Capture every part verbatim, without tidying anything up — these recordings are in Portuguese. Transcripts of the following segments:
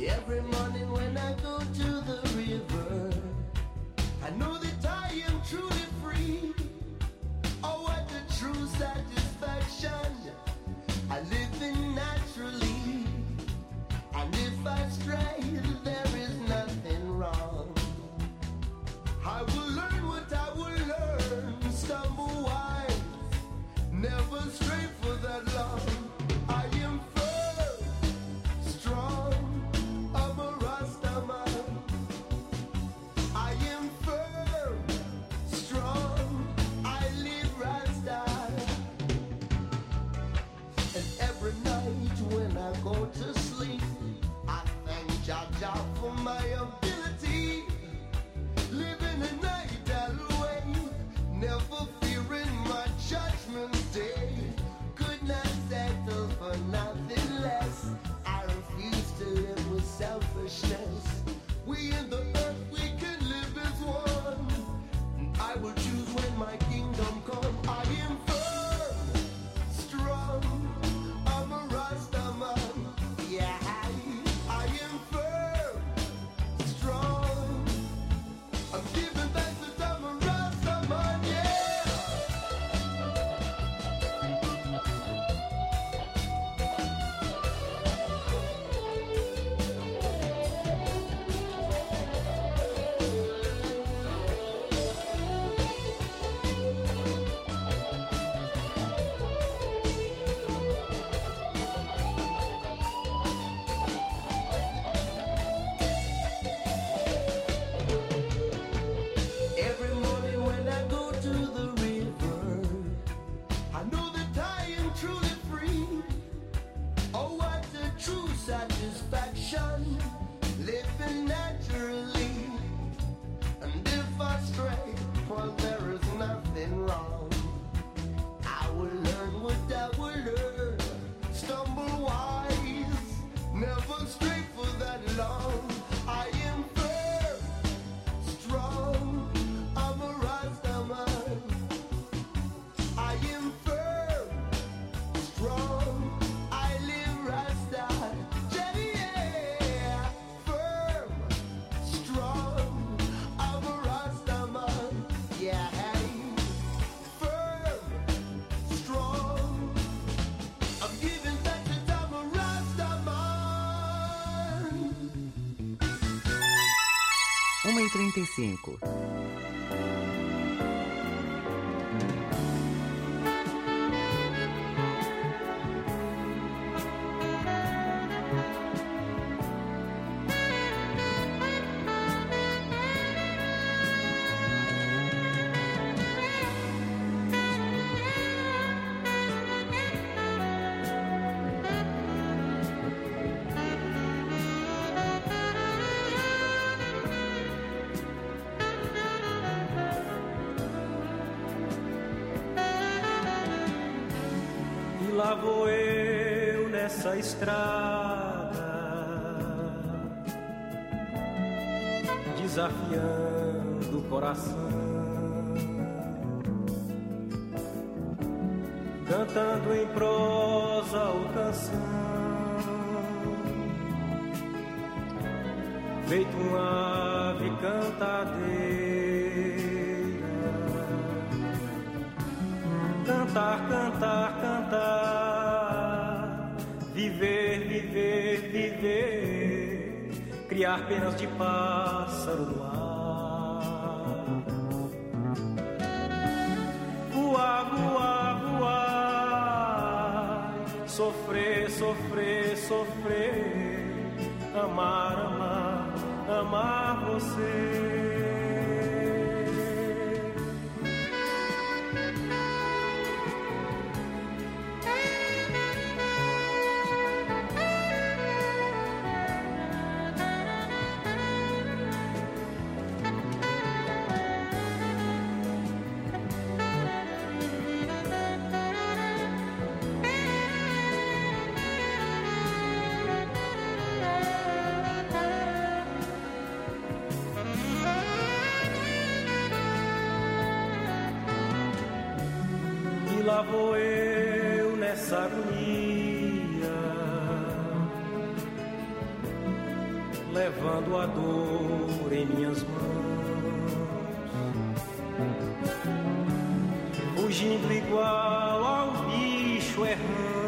Every morning when I go to the river, I know that I am truly free. Oh, what a true satisfaction, I live in naturally. And if I stray, there is nothing wrong. I will learn what I will learn, stumble wise, never stray for that long. I am firm, strong, I'm a Rasta man. I am firm, strong, I live Rasta. And every night when I go to sleep, I thank Jah Jah for my ability. Living a night that way, never fearing my judgment day. Could not settle for nothing less. I refuse to live with selfishness. We in the earth, we can live as one. And I will choose when my kingdom come. I am firm, strong, I'm a Rasta man. Yeah, I am firm, strong, I'm giving thanks that I'm a Rasta man, yeah. Every morning when I go to the river, I know that I am truly free. Oh, what a true satisfaction, living naturally. And if I stray, well, there is nothing wrong. I will learn what I will learn, stumble wise, never stray for that long. I am firm, strong, I'm a Rasta man. I am firm, strong, I live Rasta. Yeah, firm, strong, I'm a Rasta man. Yeah, firm, strong, I'm giving back that I'm a Rasta man. uma e trinta e cinco. E lá vou eu nessa estrada, desafiando o coração, cantando em prosa ou canção, feito uma ave cantadeira. Cantar, cantar, cantar, viver, viver, viver, criar penas de pássaro no ar. Voar, voar, voar, sofrer, sofrer, sofrer, amar, amar, amar você. E lá vou eu nessa agonia, levando a dor em minhas mãos, fugindo igual ao bicho errante,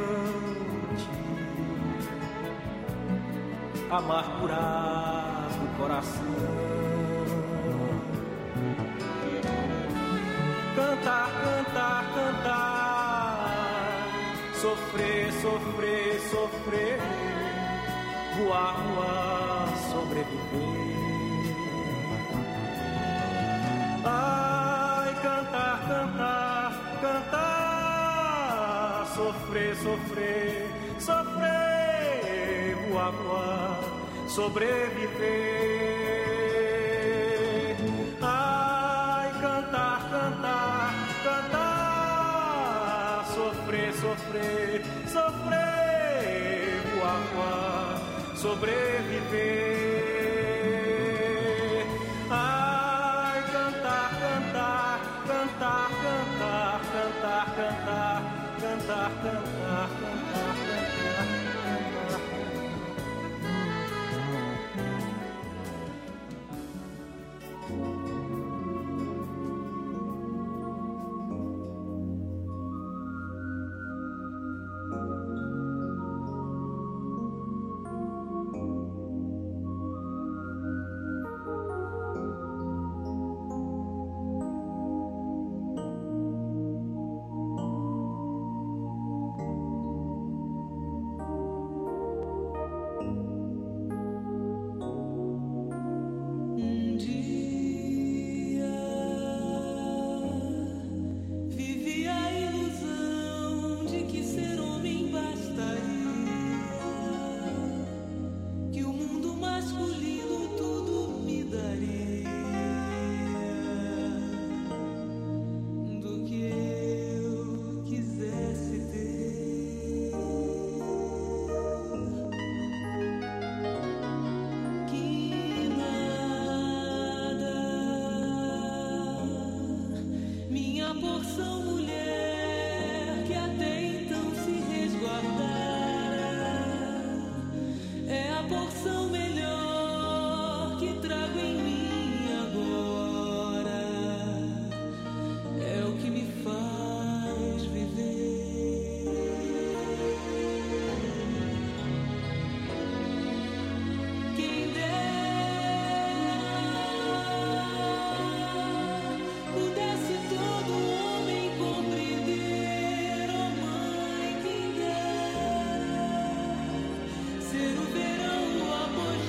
amargurado o coração. Cantar, cantar, cantar, sofrer, sofrer, sofrer, voar, voar, sobreviver. Ai, cantar, cantar, cantar, sofrer, sofrer, sofrer, voar, voar, sobreviver. Ai, cantar, cantar, cantar, sofrer, sofrer, sofrer, voar, voar, sobreviver. Ai, cantar, cantar, cantar, cantar, cantar, cantar, cantar, cantar, cantar, cantar, cantar. Ser o verão, o amor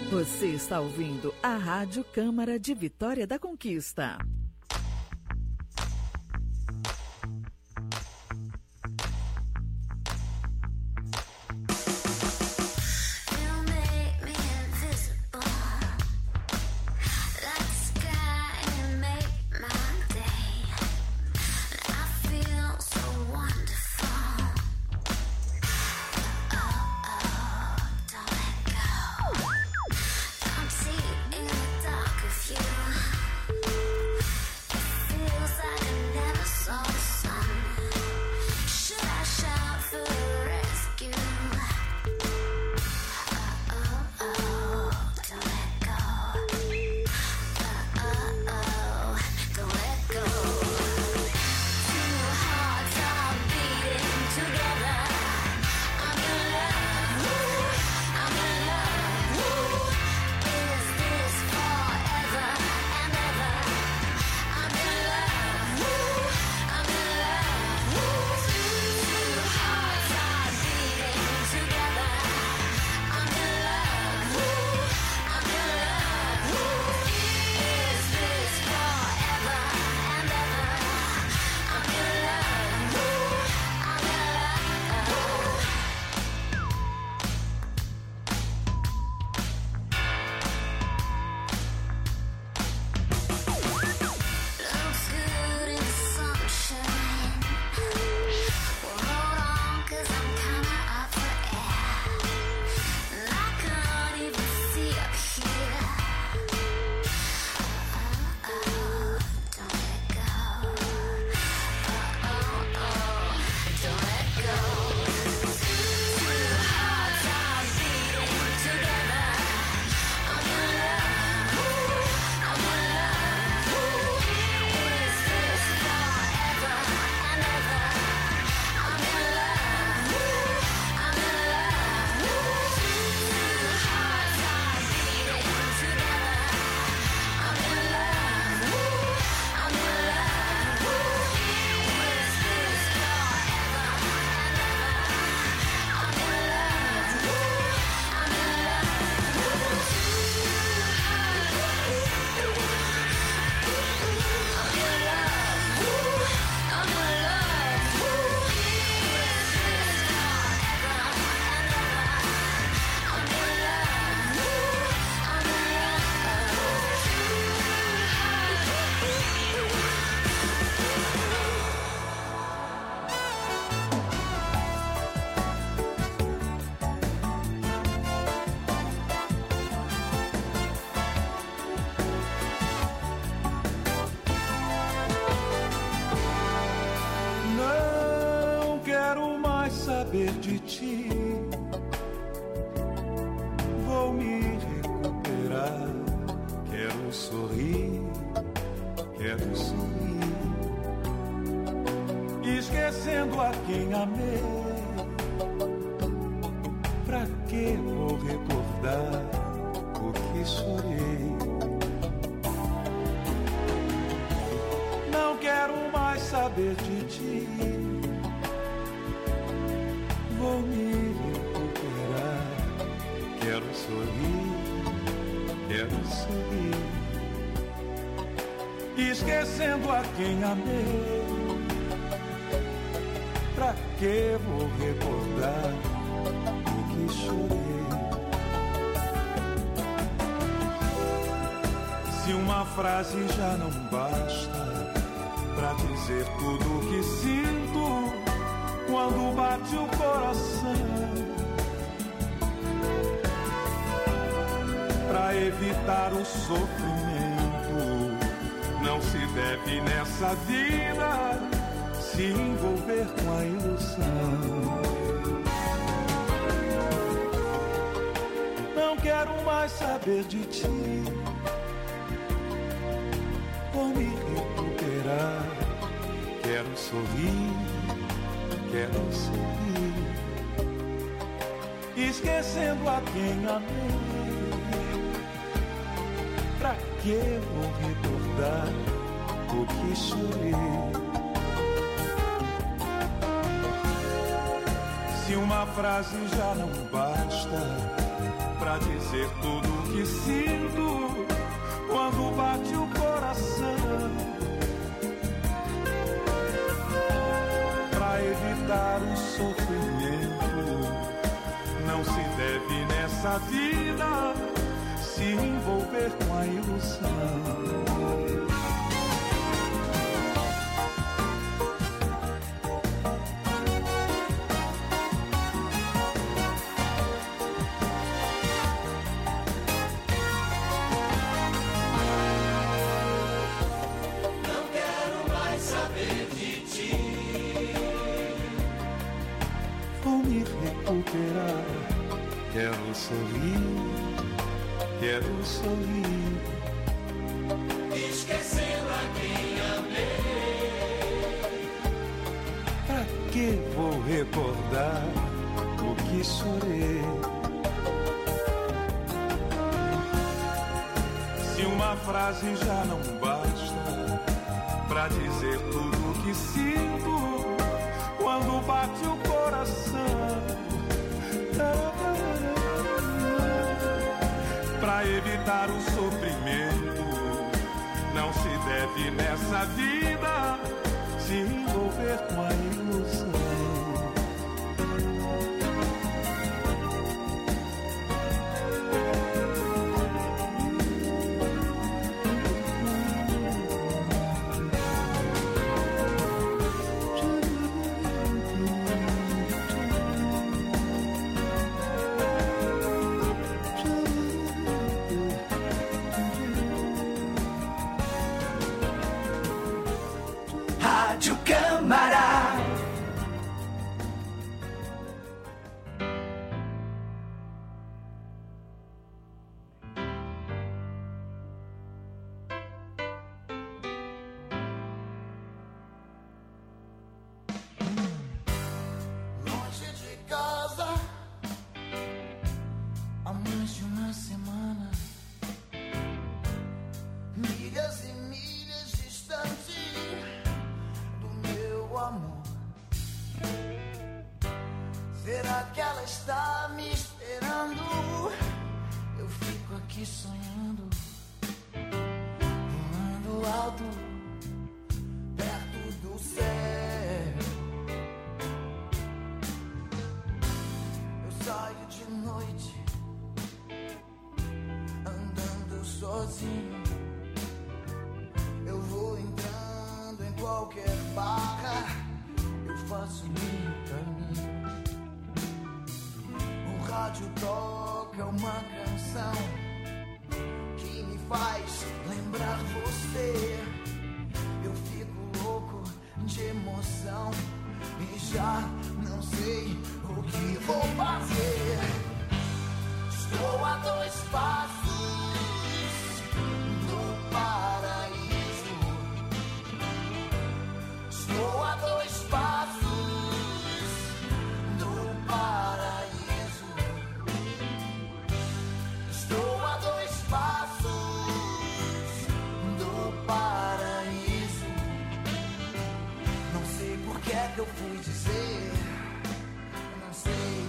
Você está ouvindo a Rádio Câmara de Vitória da Conquista. saber de ti, vou me recuperar. Quero sorrir, quero sorrir, esquecendo a quem amei. Pra que vou recordar o que chorei? Não quero mais saber de ti, vou me recuperar. Quero sorrir, quero sorrir, esquecendo a quem amei. Pra que vou recordar o que chorei? Se uma frase já não basta pra dizer tudo o que sinto quando bate o coração, pra evitar o sofrimento, não se deve nessa vida se envolver com a ilusão. Não quero mais saber de ti, vou me recuperar. Quero sorrir, quero sorrir, esquecendo a quem amei. Pra que vou recordar o que chorei? Se Se uma frase já não basta pra dizer tudo o que sinto quando bate o coração, pra evitar o sofrimento, não se deve nessa vida se envolver com a ilusão. Quero sorrir, quero sorrir, esquecendo a quem amei. Pra que vou recordar o que chorei? Se uma frase já não basta pra dizer tudo o que sinto quando bate o coração, pra evitar o sofrimento, não se deve nessa vida se envolver com a ilusão. Rádio Câmara. Longe de casa há mais de uma semana, milhas e milhas distante amor. Será que ela está me esperando? Eu fico aqui sonhando, voando alto, perto do céu. Eu saio de noite, andando sozinho. Eu vou entrando em qualquer barra, eu faço meu caminho. O rádio toca uma canção que me faz lembrar você. Eu fico louco de emoção e já não sei o que vou fazer. Estou a dois passos do paraíso. Estou a dois passos do paraíso. Estou a dois passos do paraíso. Não sei por que é que eu fui dizer. Não sei.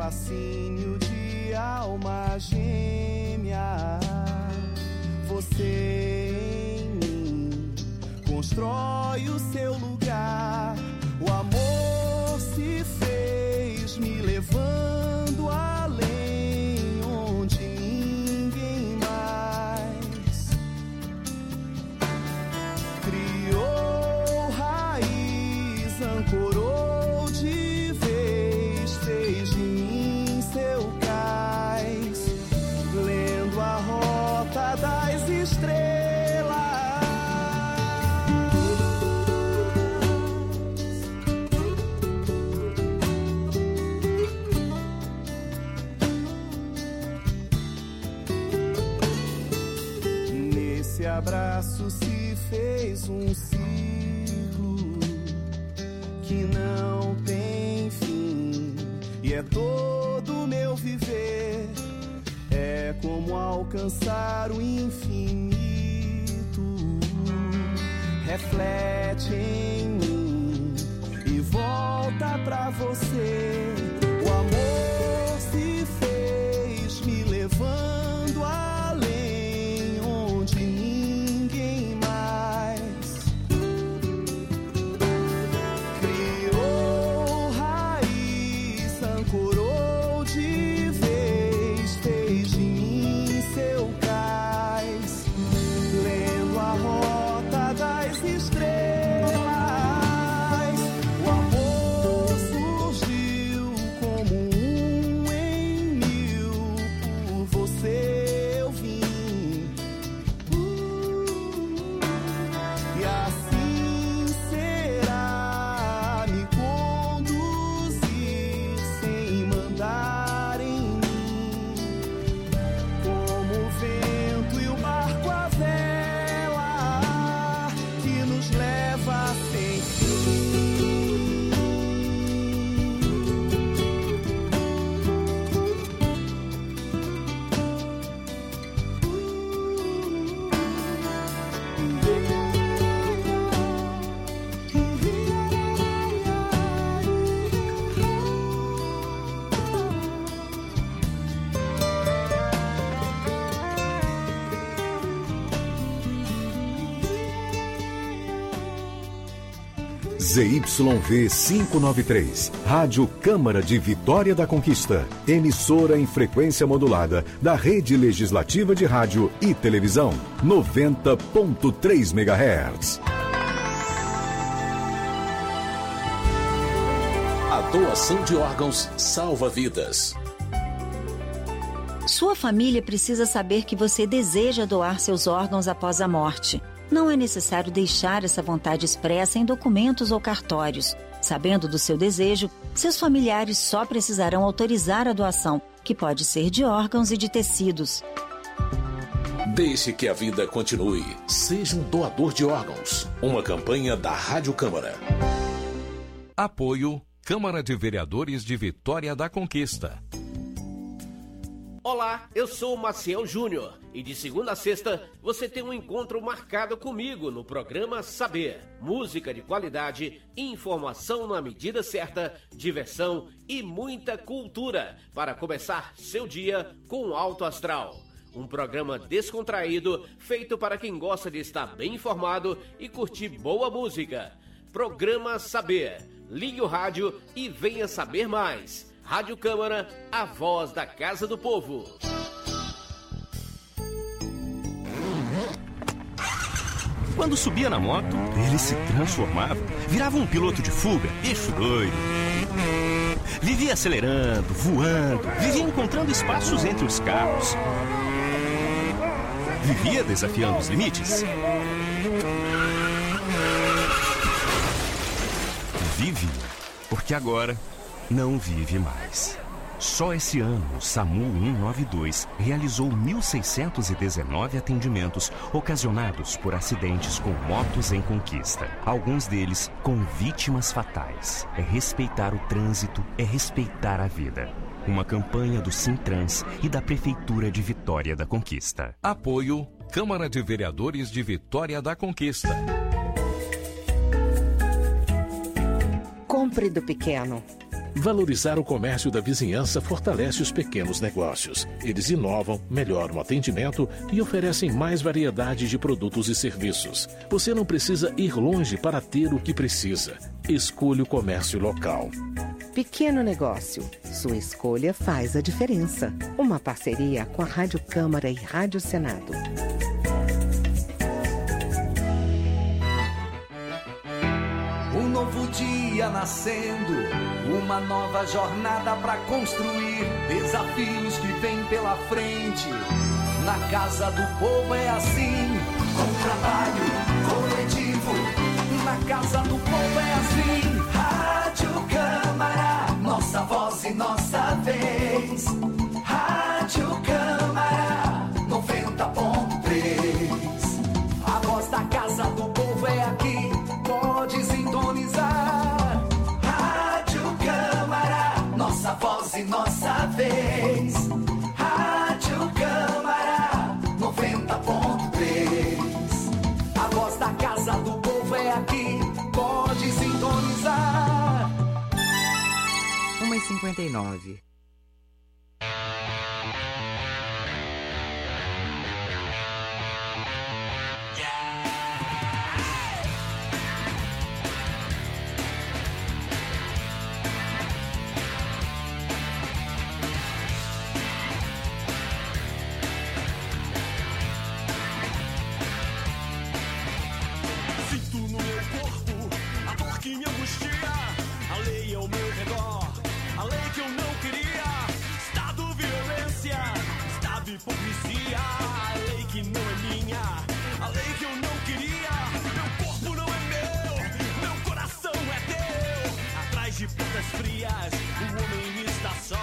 fascínio de alma gêmea. Você em mim constrói o seu lugar. O amor se fez me levando além, onde ninguém mais criou raiz, ancorou de vez, fez de mim seu cais, lendo a rota das estrelas. Nesse abraço se fez um ciclo que não tem fim, e é todo meu viver. É como alcançar o infinito. Reflete em mim e volta pra você. O amor se fez me levando além, onde ninguém mais criou raiz, ancorou de vez, fez de mim seu cais, lendo a rota das estrelas. O amor surgiu como um em mil, por você eu vim. Uh, e assim será me conduzir sem mandar em mim, como o vento e o barco a vela que nos leva sem Z Y V quinhentos e noventa e três, Rádio Câmara de Vitória da Conquista, emissora em frequência modulada da Rede Legislativa de Rádio e Televisão, noventa ponto três megahertz. A doação de órgãos salva vidas. Sua família precisa saber que você deseja doar seus órgãos após a morte. Não é necessário deixar essa vontade expressa em documentos ou cartórios. Sabendo do seu desejo, seus familiares só precisarão autorizar a doação, que pode ser de órgãos e de tecidos. Deixe que a vida continue. Seja um doador de órgãos. Uma campanha da Rádio Câmara. Apoio Câmara de Vereadores de Vitória da Conquista. Olá, eu sou o Maciel Júnior e de segunda a sexta você tem um encontro marcado comigo no programa Saber. Música de qualidade, informação na medida certa, diversão e muita cultura para começar seu dia com alto astral. Um programa descontraído feito para quem gosta de estar bem informado e curtir boa música. Programa Saber. Ligue o rádio e venha saber mais. Rádio Câmara, a voz da Casa do Povo. Quando subia na moto, ele se transformava, virava um piloto de fuga, bicho doido. Vivia acelerando, voando, vivia encontrando espaços entre os carros. Vivia desafiando os limites. Vive, porque agora não vive mais. Só esse ano, o SAMU cento e noventa e dois realizou mil seiscentos e dezenove atendimentos ocasionados por acidentes com motos em conquista. Alguns deles com vítimas fatais. É respeitar o trânsito, é respeitar a vida. Uma campanha do Sintrans e da Prefeitura de Vitória da Conquista. Apoio Câmara de Vereadores de Vitória da Conquista. Compre do pequeno. Valorizar o comércio da vizinhança fortalece os pequenos negócios. Eles inovam, melhoram o atendimento e oferecem mais variedade de produtos e serviços. Você não precisa ir longe para ter o que precisa. Escolha o comércio local. Pequeno negócio. Sua escolha faz a diferença. Uma parceria com a Rádio Câmara e Rádio Senado. Um novo dia nascendo, uma nova jornada pra construir, desafios que vêm pela frente. Na Casa do Povo é assim, com trabalho coletivo. Na Casa do Povo é assim, Rádio Câmara, nossa voz e nossa vez. Rádio Câmara, noventa ponto três. A voz da Casa do Povo é aqui, pode sintonizar. Rádio Câmara, nossa voz e nossa vez. Rádio Câmara, noventa ponto três. A voz da Casa do Povo é aqui, pode sintonizar. uma e cinquenta e nove. Sinto no meu corpo a dor que me angustia. A lei ao meu redor, a lei que eu não queria. Estado violência, estado hipocrisia. A lei que não é minha, a lei que eu não queria. Meu corpo não é meu, meu coração é teu. Atrás de portas frias, o homem está só.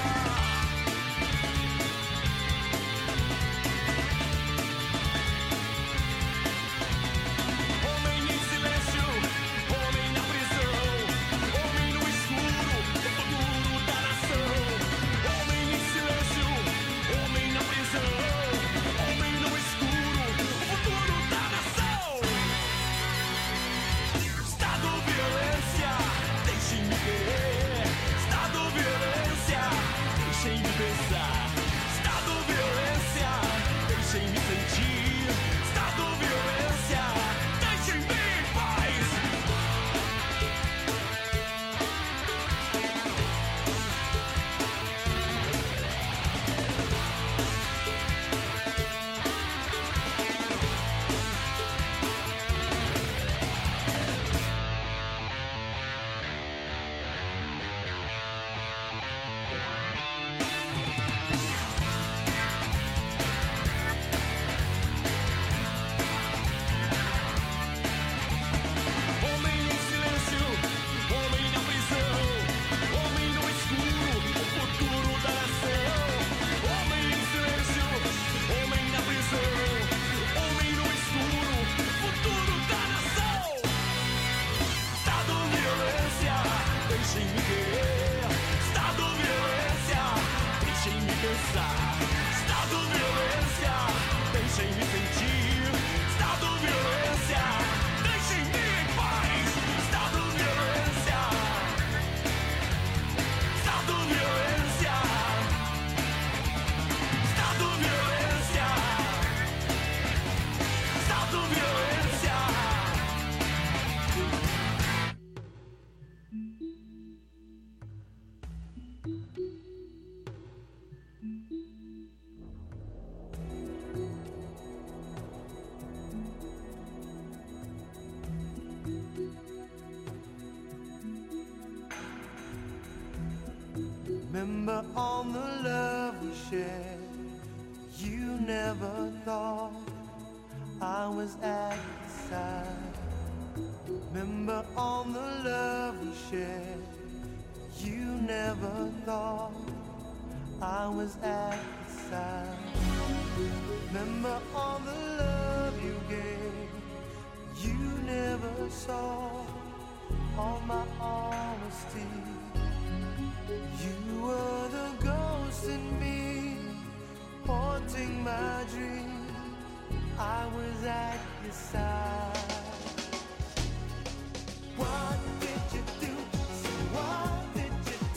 Remember all the love we shared. You never thought I was at your side. Remember all the love we shared. You never thought I was at your side. Remember all the love you gave. You never saw all my honesty. You were the ghost in me, haunting my dream. I was at your side. What did you do? What did you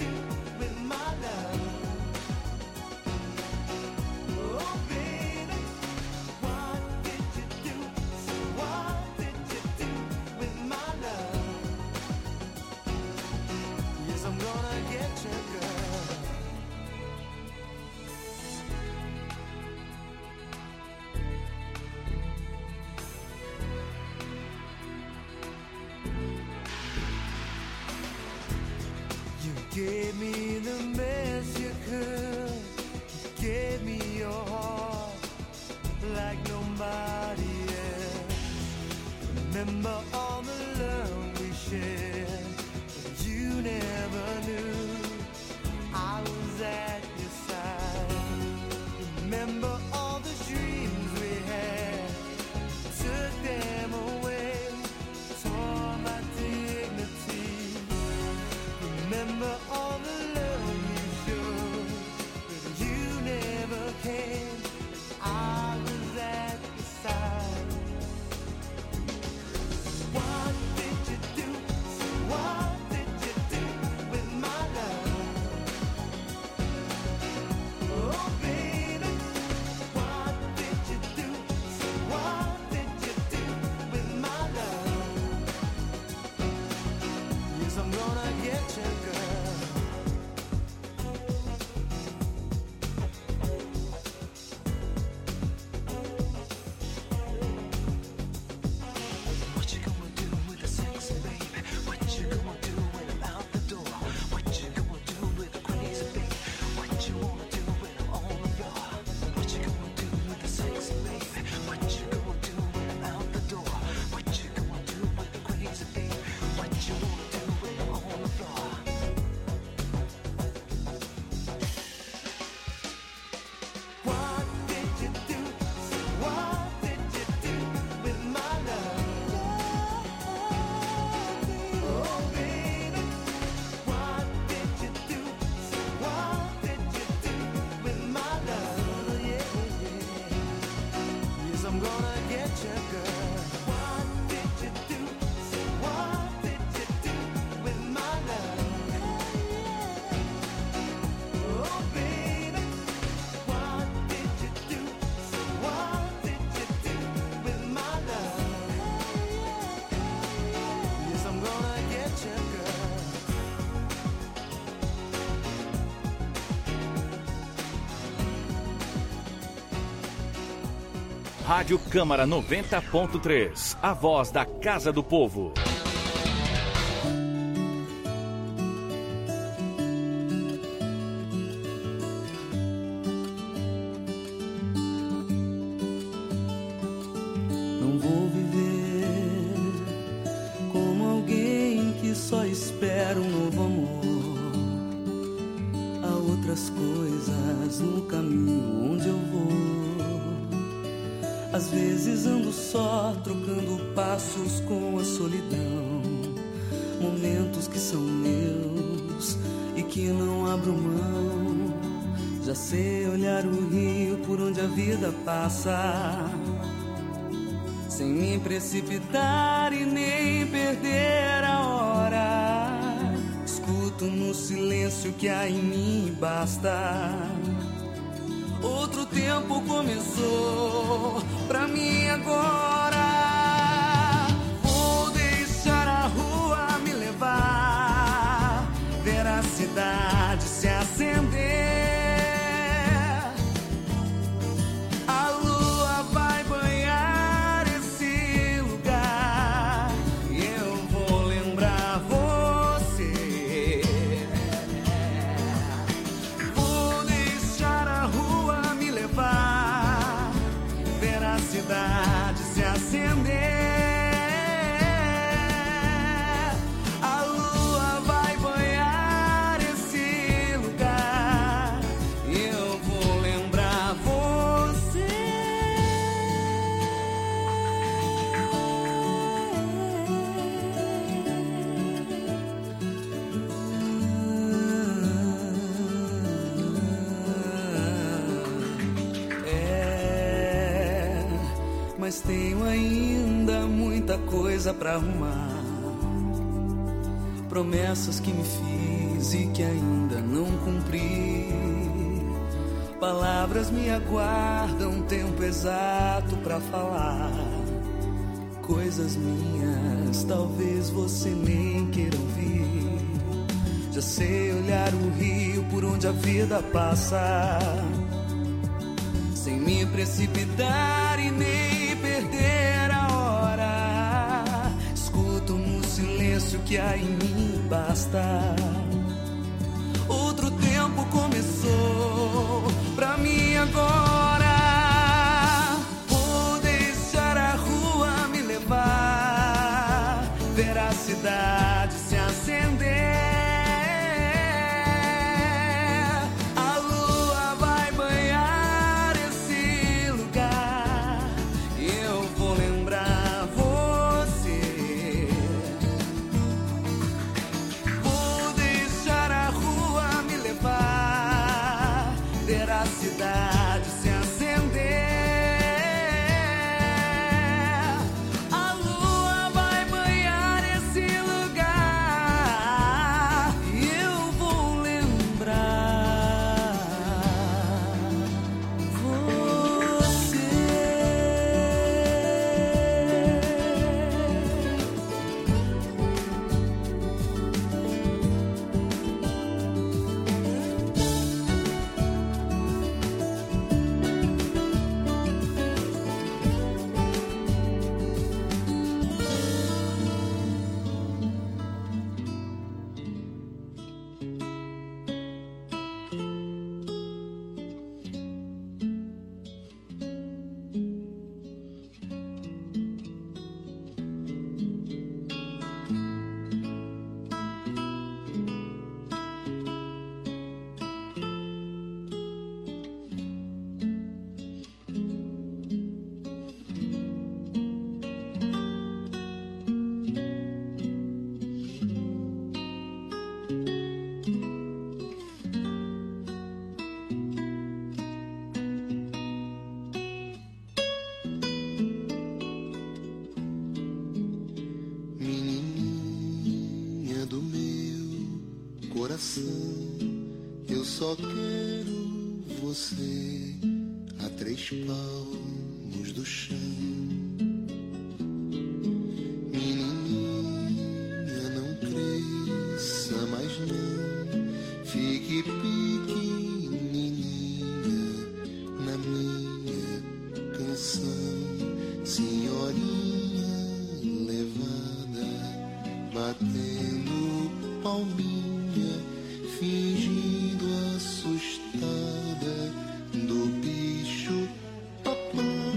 gave me the best you could. You gave me your heart like nobody else. Remember all the love we shared, but you never knew I was at your side. Remember all the dreams we had, took them away, tore my dignity. Remember all the love you showed, but you never came. I was at your side. What did you do? What did you do with my love? Oh baby, what did you do? What did you do with my love? Yes, I'm gonna get you, girl. What you gonna do with the sexy baby? What you gonna do when I'm out the door? What you gonna do with the crazy baby? What you wanna do when I'm on the floor? What you gonna do with the sexy baby? What you gonna do when I'm out the door? What you gonna do with the crazy baby? What you wanna do when I'm on the floor? What did you do? What did you do with my love? Oh baby, what did you do? What did you do with my love? Yeah, yeah. Yes, I'm gonna get you, girl. What did you do? What did you do with my love? Oh baby, what did you do? What did you do with my love? Yes, I'm gonna get you, girl. Rádio Câmara noventa ponto três, a voz da Casa do Povo. Não vou viver como alguém que só espera um novo amor. Há outras coisas no caminho onde eu vou. Às vezes ando só, trocando passos com a solidão. Momentos que são meus e que não abro mão. Já sei olhar o rio por onde a vida passa, sem me precipitar e nem perder a hora. Escuto no silêncio que há em mim e basta. Outro tempo começou pra mim agora. Vou deixar a rua me levar, ver a cidade se acender. A lua vai banhar esse lugar e eu vou lembrar você. Vou deixar a rua me levar, ver a cidade se acender. A lua vai banhar esse lugar e eu vou lembrar você. É, mas tenho ainda muita coisa pra arrumar. Promessas que me fiz e que ainda não cumpri. Palavras me aguardam, tempo exato pra falar. Coisas minhas, talvez você nem queira ouvir. Já sei olhar o rio por onde a vida passa, sem me precipitar e nem perder a hora. Escuto no silêncio que há em mim basta. a cidade se acender. A lua vai banhar esse lugar e eu vou lembrar você. Menininha do meu coração, eu só quero você a três palmos do chão. Menininha, não cresça mais não, fique pequenininha na minha canção. Senhorinha levada, batendo palminha, fingindo assustada do bicho papão.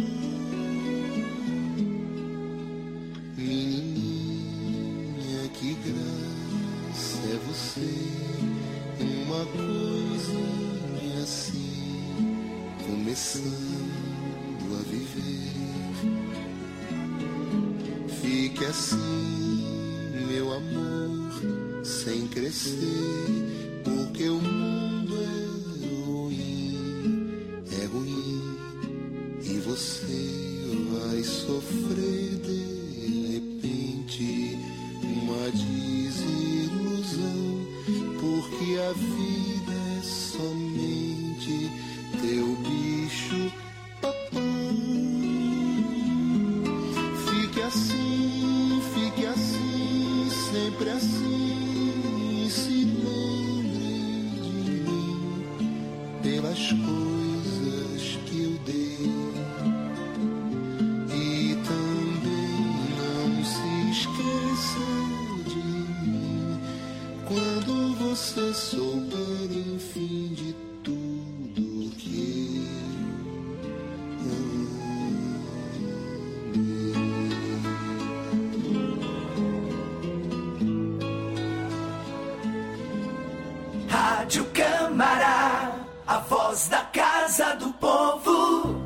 Menininha, que graça é você, uma coisinha assim, começando a viver. Fique assim, meu amor, sem crescer, porque o mundo é ruim, é ruim, e você vai sofrer de repente uma desilusão, porque a vida é somente teu bicho papão. Fique assim, fique assim, sempre assim, se lembre de mim pelas coisas que eu dei, e também não se esqueça de mim quando você souber, enfim, de tudo que eu Rádio Câmara, a voz da Casa do Povo.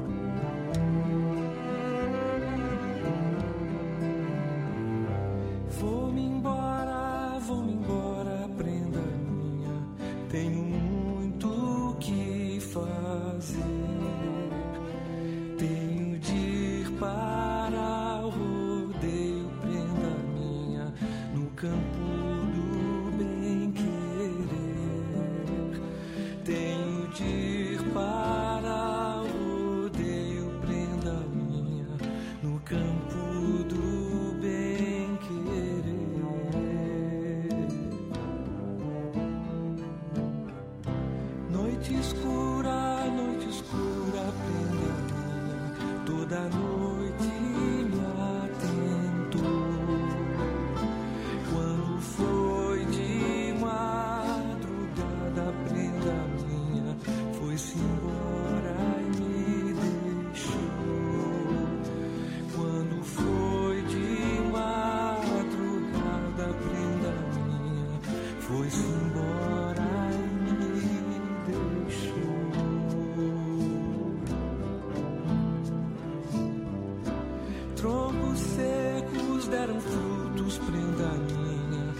Vou-me embora, vou-me embora, prenda minha. Tenho muito o que fazer. Tenho de ir para o rodeio, prenda minha, no campo do bem-querer. Tenho de ir para o rodeio, prenda minha, no campo do bem-querer. Noite escura, noite escura, prenda minha, toda noite me atentou. Quando foi de madrugada, prenda minha, foi-se embora e me deixou. Quando foi de madrugada, prenda minha, foi-se embora e me deixou. Troncos secos deram frutos, prenda minha,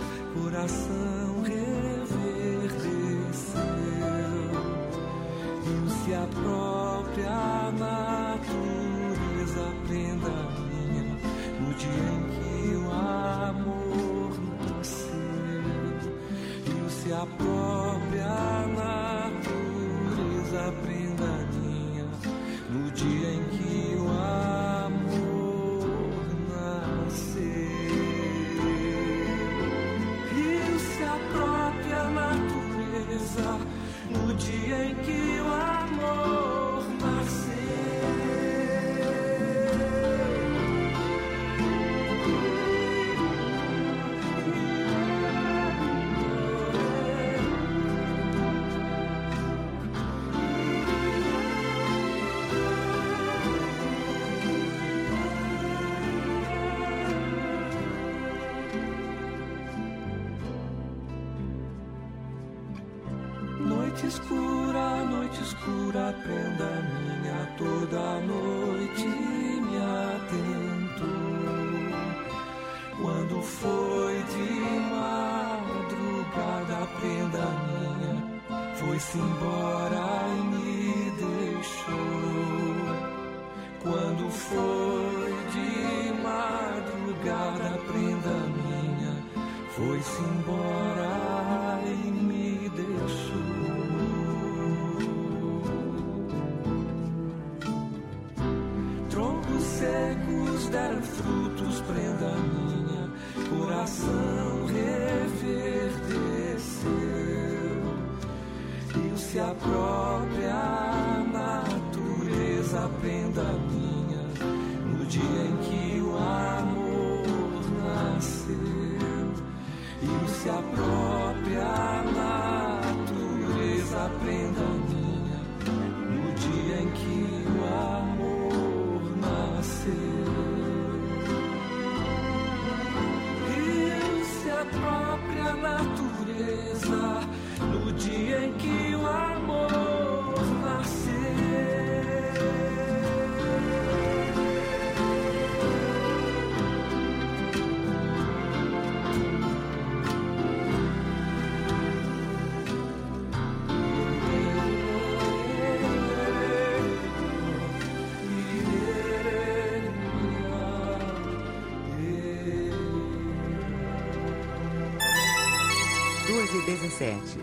coração reverdeceu. E o se a própria natureza prenda a linha no dia em que o amor nasceu. E se a própria natureza no dia em que o amor nasceu. Noite escura, noite escura, prenda minha, toda noite me atentou. Quando foi de madrugada, prenda minha, foi-se embora e me deixou. Quando foi de madrugada, prenda minha, foi-se embora e me deixou. Troncos secos deram frutos, prenda minha, coração reverdeceu. E se a própria natureza, prenda minha, no dia em que o amor nasceu. E se a própria natureza, prenda minha, no dia em que o amor nasceu. E se a própria natureza, no dia em que o amor nasceu. duas e dezessete.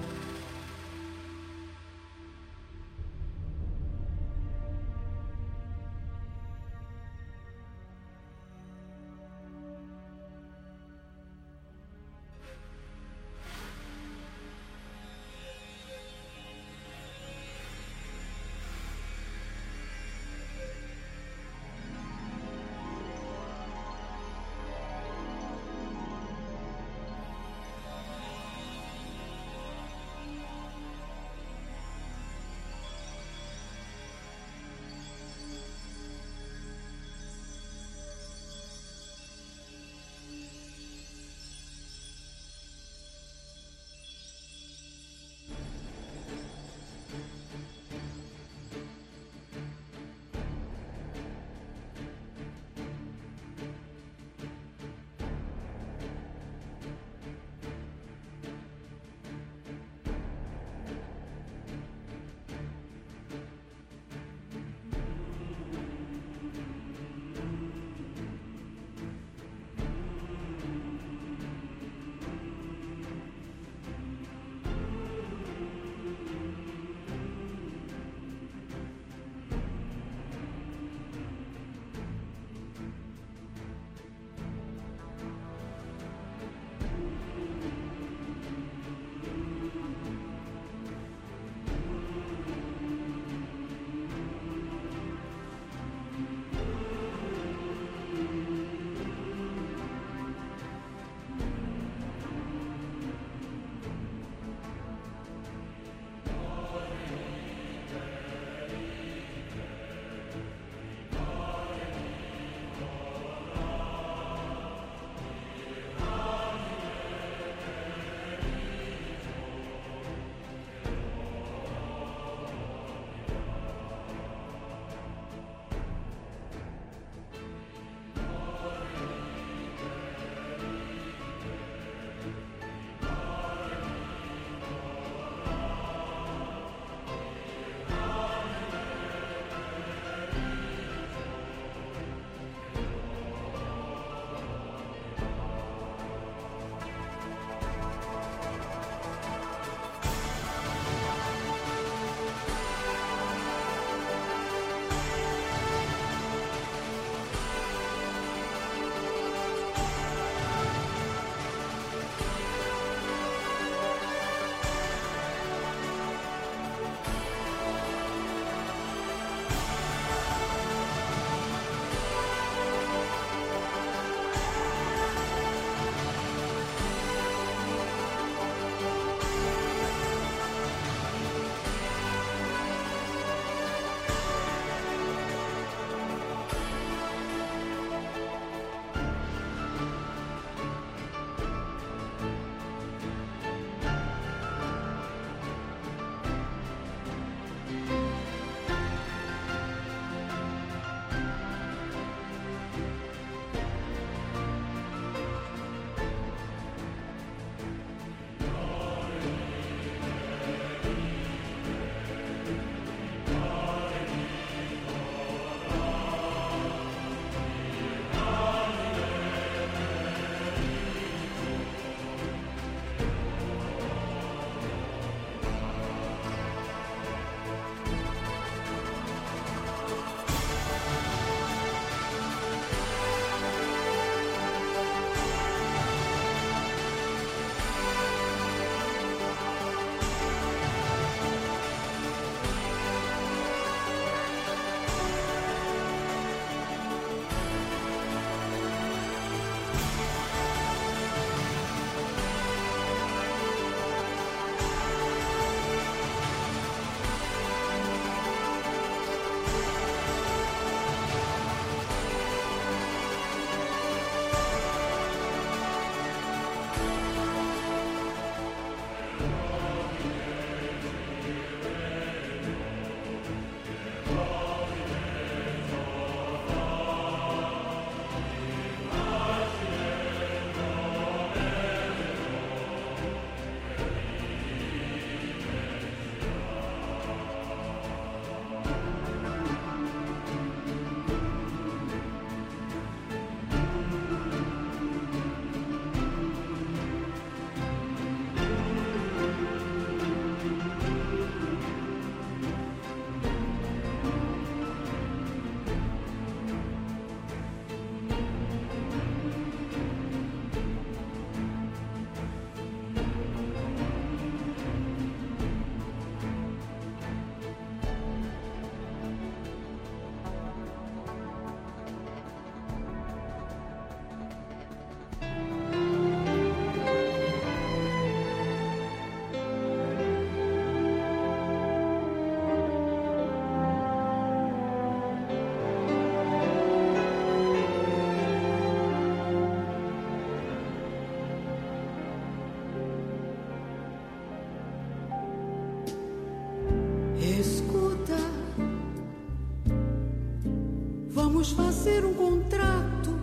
Vamos fazer um contrato,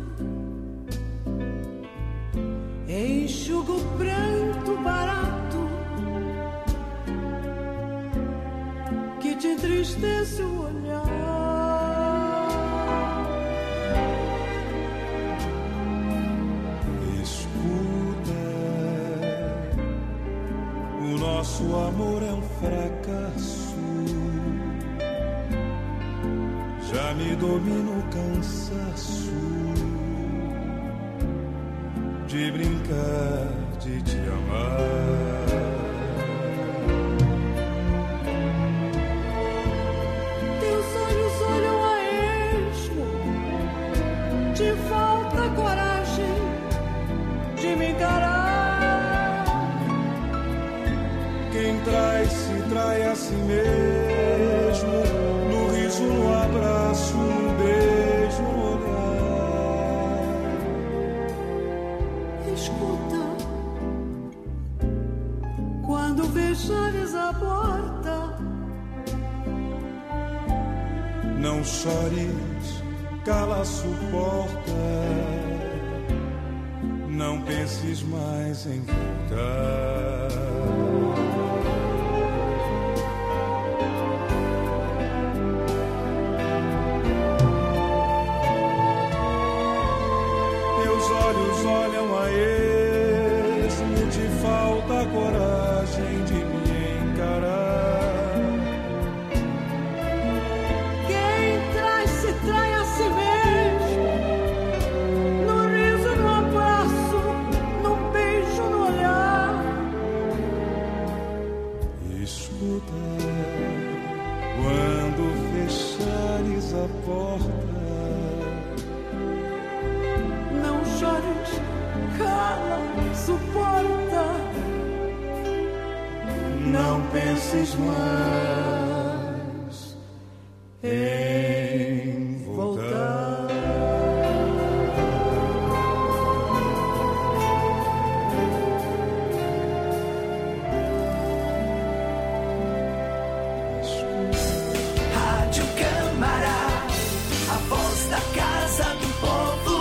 enxuga o pranto barato que te entristece o olhar. Escuta, o nosso amor é um fracasso. Já me domina o cansaço de brincar, de te amar. Teus olhos olham a esmo, te falta coragem de me encarar. Quem trai se trai a si mesmo, no riso, no abraço, no beijo, no olhar. Escuta, quando fechares a porta, não chores, cala, suporta, não penses mais em voltar. Olhos olham a esmo, te falta coragem de me encarar. quem trai se trai a si mesmo, no riso, no abraço, no beijo, no olhar. Escuta, quando fechares a porta, cala, suporta, não penses mais em voltar. Rádio Câmara, a voz da Casa do Povo.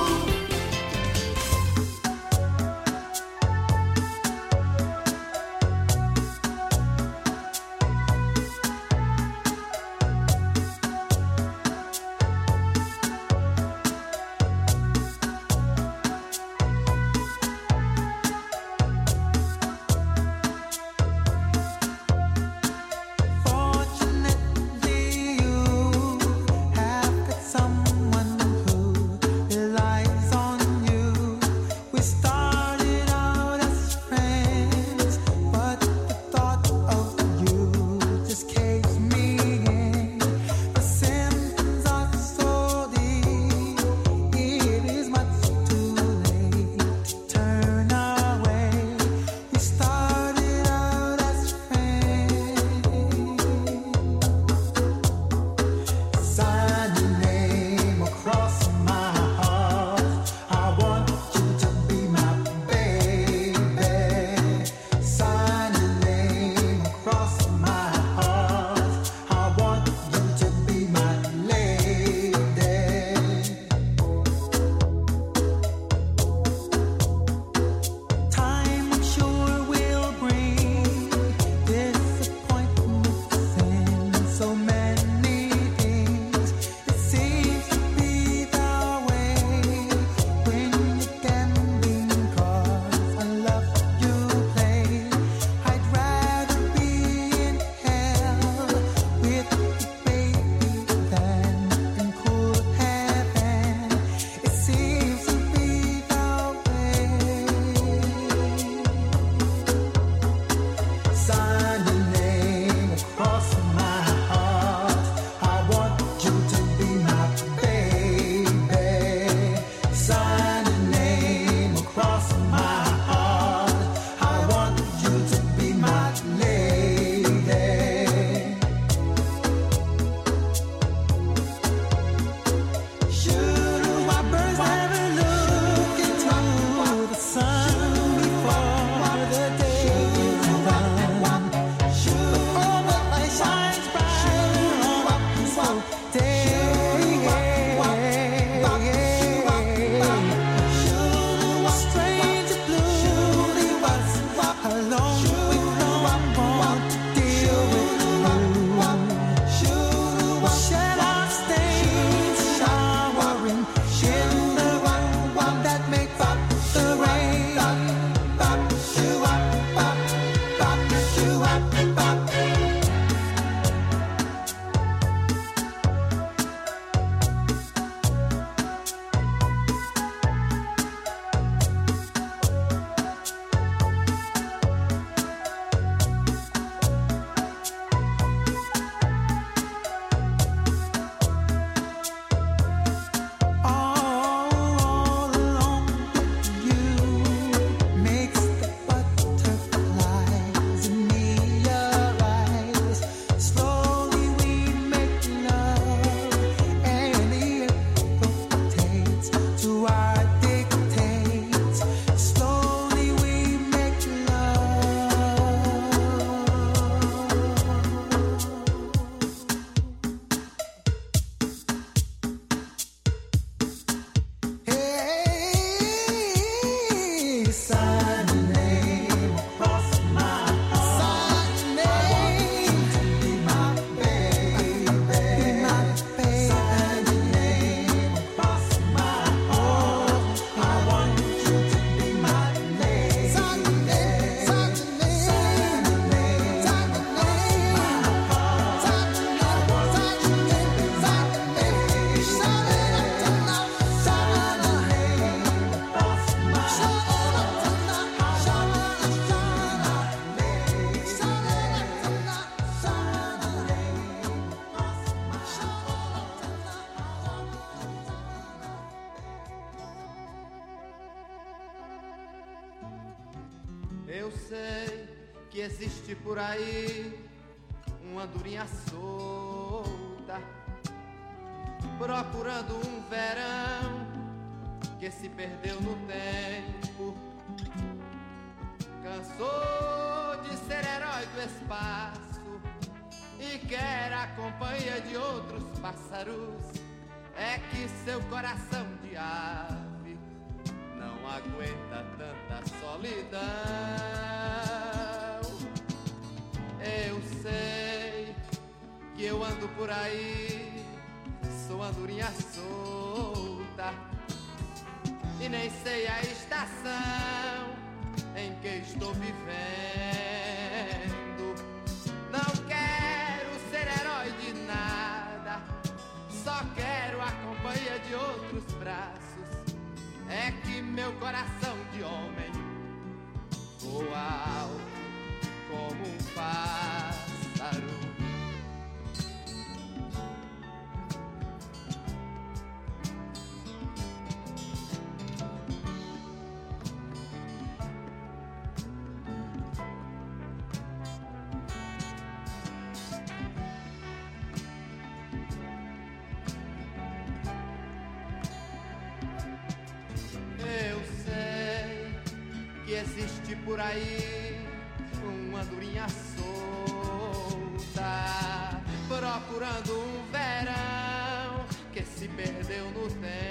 existe por aí uma andorinha solta, procurando um verão que se perdeu no tempo. Cansou de ser herói do espaço e quer a companhia de outros pássaros. É que seu coração de ave não aguenta tanta solidão. Eu sei que eu ando por aí, sou andorinha solta, e nem sei a estação em que estou vivendo. Não quero ser herói de nada, só quero a companhia de outros braços. É que meu coração de homem voa alto como um pássaro. Existe por aí uma andorinha solta, procurando um verão que se perdeu no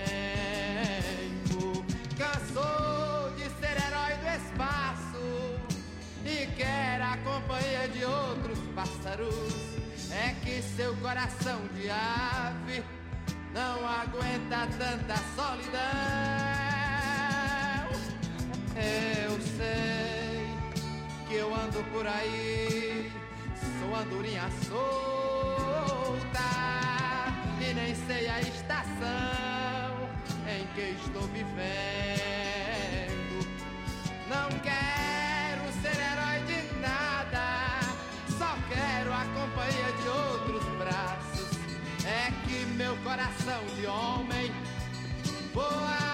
tempo. Cansou de ser herói do espaço e quer a companhia de outros pássaros. É que seu coração de ave não aguenta tanta solidão. Eu sei que eu ando por aí, sou andorinha solta, e nem sei a estação em que estou vivendo. Não quero ser herói de nada, só quero a companhia de outros braços. É que meu coração de homem voa